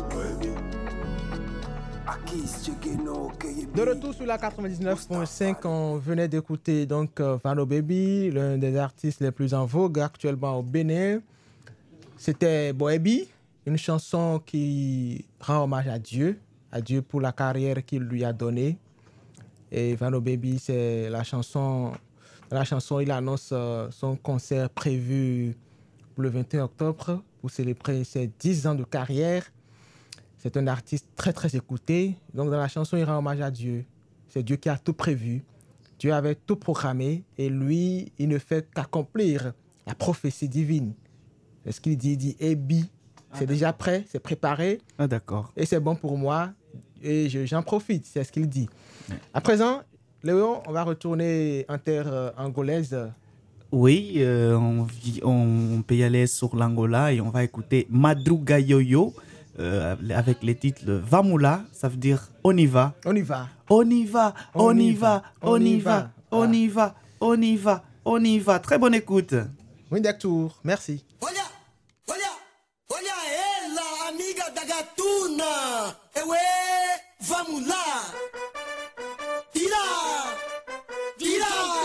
De retour sur la quatre-vingt-dix-neuf virgule cinq, on venait d'écouter donc euh, Vano Baby, l'un des artistes les plus en vogue actuellement au Bénin. C'était Boebi, une chanson qui rend hommage à Dieu, à Dieu pour la carrière qu'il lui a donnée. Et Vano Baby, c'est la chanson, dans la chanson, il annonce euh, son concert prévu pour le vingt et un octobre pour célébrer ses dix ans de carrière. C'est un artiste très, très écouté. Donc, dans la chanson, il rend hommage à Dieu. C'est Dieu qui a tout prévu. Dieu avait tout programmé et lui, il ne fait qu'accomplir la prophétie divine. C'est ce qu'il dit. Il dit, « Ebi, c'est ah, déjà prêt, c'est préparé. Ah, d'accord. Et c'est bon pour moi. Et je, j'en profite. » C'est ce qu'il dit. Ouais. À présent, Léon, on va retourner en terre euh, angolaise. Oui, euh, on, on peut y aller sur l'Angola et on va écouter Madruga Yoyo. Euh, avec les titres Vamula, ça veut dire on y va. On y va. On y va, on y va, on y va, on y va, on y va, on y va. Très bonne écoute. Windeck Tour, merci. Olha, olha, olha ela, amiga da gatuna. Ewe, vamos lá. Tira, tira,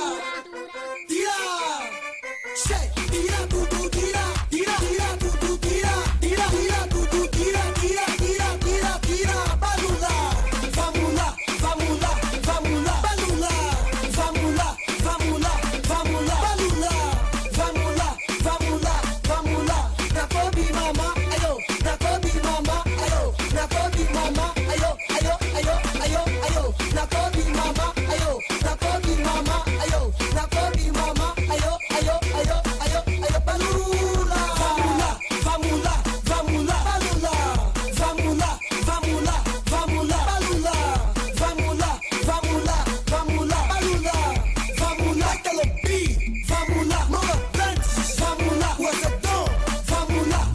tira. Che, tira tudo, tira, tira, tira tudo, tira, tira, tira tudo, tira, tira, tira, tira, tira. Vamos lá, vamos lá, vamos lá, vamos lá, vamos lá, vamos lá, vamos lá, vamos lá, vamos lá, vamos lá, vamos lá. Na Kobe mama, ayo, na Kobe mama, ayo, na Kobe mama, ayo, ayo, ayo, ayo, ayo, na Kobe mama, ayo, na Kobe mama, ayo, na Kobe mama, ayo, ayo, ayo, ayo, ayo, balula. Vamos lá, vamos lá, vamos lá, vamos lá, vamos lá, vamos lá, vamos lá, vamos lá, vamos lá, vamos lá, vamos lá, vamos lá, Calopi, vamos lá, Morantes, vamos lá, Guazadão, vamos lá.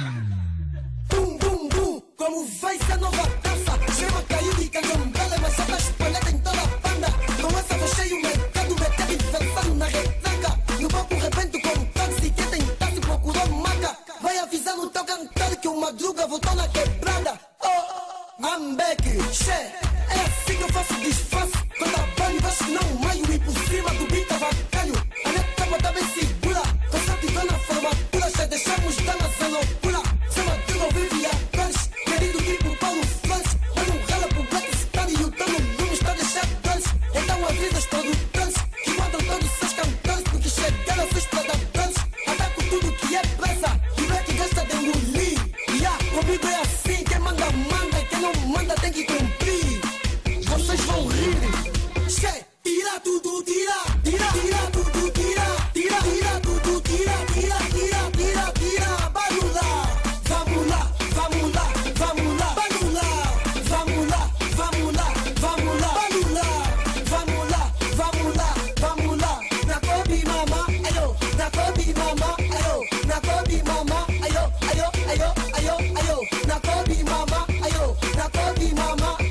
Bum, bum, bum, como vai ser a nova dança? Chama caiu de canhombela, mas já tá espalhada em toda a banda. Com essa voz cheia o mercado, mercado inversado na retranca. No palco rebento com um táxi, quem tem táxi procurou maca. Vai avisar no teu cantar que o Madruga voltou na quebrada. Oh, I'm back, che. É assim que eu faço disfarce. Quando a banda vai assinar um maio e por cima do beat avacalho. A neta bota bem segura. Concerto na formatura, já deixamos dar na loucura. Se o Madruga vive a crunch, querido tipo Paulo Flores. Mas não rala pro Black Star e o dano não está a deixar crunch. Então avisa os produtores que guardam todos os seus cantores, porque chegaram a seus predadores. Ataco tudo que é pressa. Gasta de engolir, yeah, comigo é assim. Quem manda, manda, quem não manda tem que cumprir. Vocês vão rir. Che, tira tudo, tira, tira, tira tudo, tira, tira, tira tudo, tira, tira, tira, tira, tira. Vamos lá, vamos lá, vamos lá, vamos lá, vamos lá, vamos lá, vamos lá, vamos lá, vamos lá, vamos lá, vamos lá, vamos lá. Na Kobe mama, ayo, na Kobe mama, ayo, na Kobe mama. Ayo, ayo, ayo, ayo, na Kobe mama, ayo, na Kobe mama.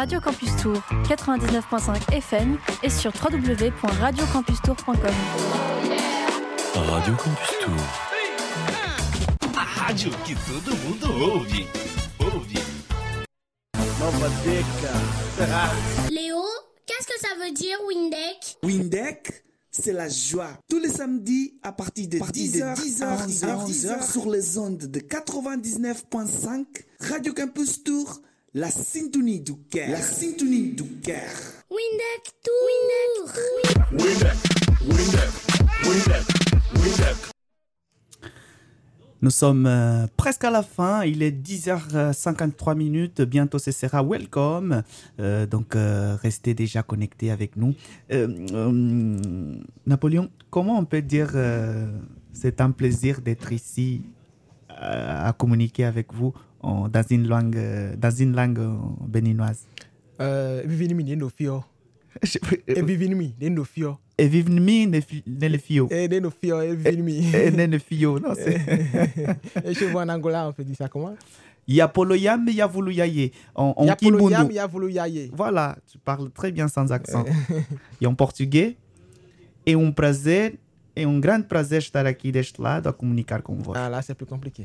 Radio Campus Tour quatre-vingt-dix-neuf virgule cinq F M et sur w w w point radio campus tour point com. Radio Campus Tour. A rádio que todo mundo ouve. Ouve. Nova Deca. Léo, qu'est-ce que ça veut dire Windeck? Windeck, c'est la joie. Tous les samedis à partir de dix heures à onze heures sur les ondes de quatre-vingt-dix-neuf virgule cinq Radio Campus Tour, la syntonie du cœur. La syntonie du cœur. Windeck Tour. Windeck, Windeck, Windeck, Windeck. Nous sommes euh, presque à la fin, il est dix heures cinquante-trois minutes, bientôt ce sera Welcome, euh, donc euh, restez déjà connectés avec nous. Euh, euh, Napoléon, comment on peut dire euh, c'est un plaisir d'être ici euh, à communiquer avec vous en, dans une langue, euh, dans une langue euh, béninoise? Euh, E vivinmi, ne no fio. E vivinmi, ne le fio. E ne no fio, e vivinmi. E ne no fio, non c'est... Et chez vous en Angola, on peut dire ça comment? Yapoloyam, Yavuluyaye. En Yapoloyam, Yavuluyaye. Voilà, tu parles très bien sans accent. E en português, é um prazer, é um grande prazer estar aqui deste lado a comunicar com vous. Ah, là, c'est plus compliqué.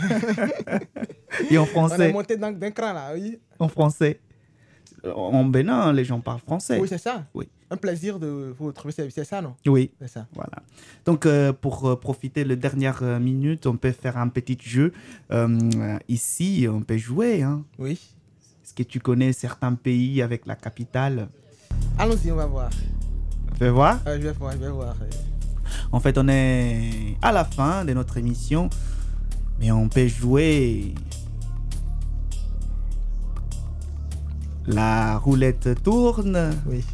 Et en français? On est monté d'un cran là, oui. En français? En Bénin, les gens parlent français. Oui, c'est ça. Oui. Un plaisir de vous retrouver, c'est ça, non? Oui. C'est ça. Voilà. Donc, euh, pour euh, profiter les dernières euh, minutes, on peut faire un petit jeu. Euh, ici, on peut jouer. Hein. Oui. Est-ce que tu connais certains pays avec la capitale? Allons-y, on va voir. Fais voir. Euh, je vais voir, je vais voir. En fait, on est à la fin de notre émission, mais on peut jouer... La roulette tourne. Oui.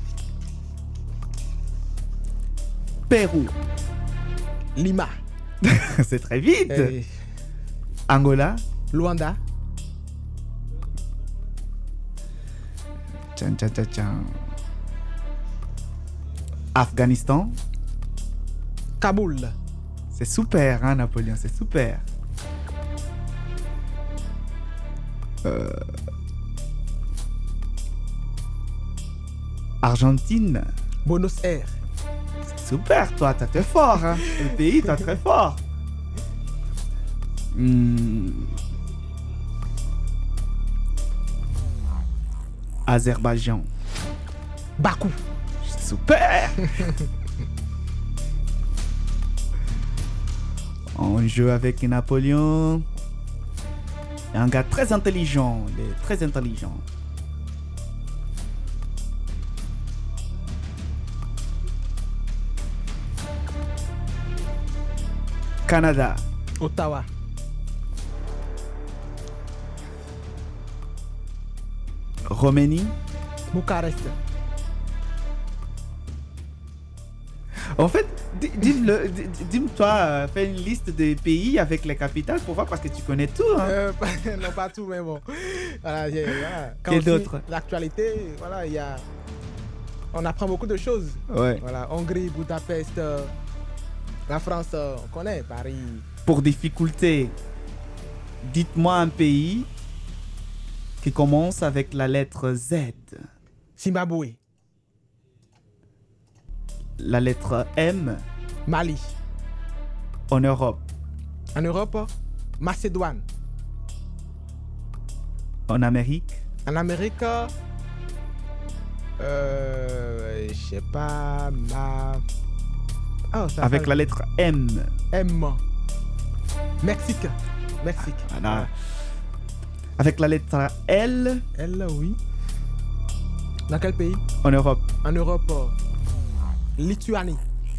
Pérou. Lima. C'est très vite. Eh. Angola. Luanda. Tchan, tchan, tchan, tchan. Afghanistan. Kaboul. C'est super, hein, Napoléon, c'est super. Euh... Argentine. Buenos Aires. C'est super, toi, t'es très fort. Hein. Le pays, t'es très fort. Hmm. Azerbaïdjan. Bakou. Super. On joue avec Napoléon. Un gars très intelligent. Il est très intelligent. Canada. Ottawa. Roménie. Bucarest. En fait, dis-moi, dis-moi, fais une liste des pays avec les capitales pour voir parce que tu connais tout. Hein. Euh, non, pas tout, mais bon. Voilà, voilà. Quand Quel d'autre? L'actualité, voilà, il y a... On apprend beaucoup de choses. Ouais. Voilà, Hongrie, Budapest, euh... la France, euh, on connaît, Paris. Pour difficulté, dites-moi un pays qui commence avec la lettre Z. Zimbabwe. La lettre M. Mali. En Europe. En Europe, Macédoine. En Amérique. En Amérique, euh, je sais pas, ma... Oh, ça avec va... la lettre M. M. Mexique. Mexique. Voilà. Avec la lettre L. L, oui. Dans quel pays? En Europe. En Europe, Lituanie.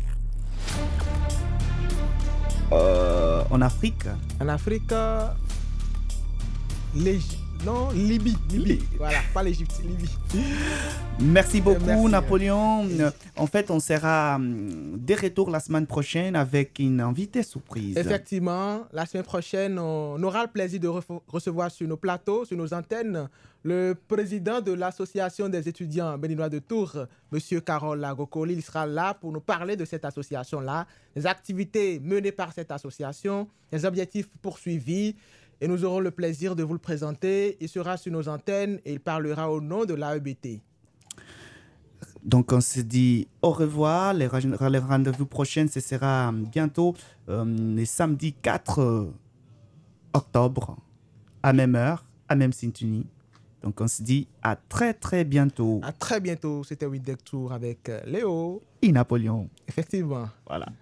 Euh, en Afrique. En Afrique, l'Égypte. Non, Libye. Libye. Libye. Voilà, pas l'Égypte, Libye. Merci beaucoup, Merci. Napoléon. En fait, on sera de retour la semaine prochaine avec une invitée surprise. Effectivement, la semaine prochaine, on aura le plaisir de re- recevoir sur nos plateaux, sur nos antennes, le président de l'association des étudiants béninois de Tours, M. Carole Lagokoli. Il sera là pour nous parler de cette association-là, les activités menées par cette association, les objectifs poursuivis et nous aurons le plaisir de vous le présenter. Il sera sur nos antennes et il parlera au nom de l'A E B T. Donc, on se dit au revoir. Les rendez-vous prochains, ce sera bientôt, euh, le samedi quatre octobre, à même heure, à même syntonie. Donc, on se dit à très, très bientôt. À très bientôt. C'était Windeck Tour avec Léo. Et Napoléon. Effectivement. Voilà.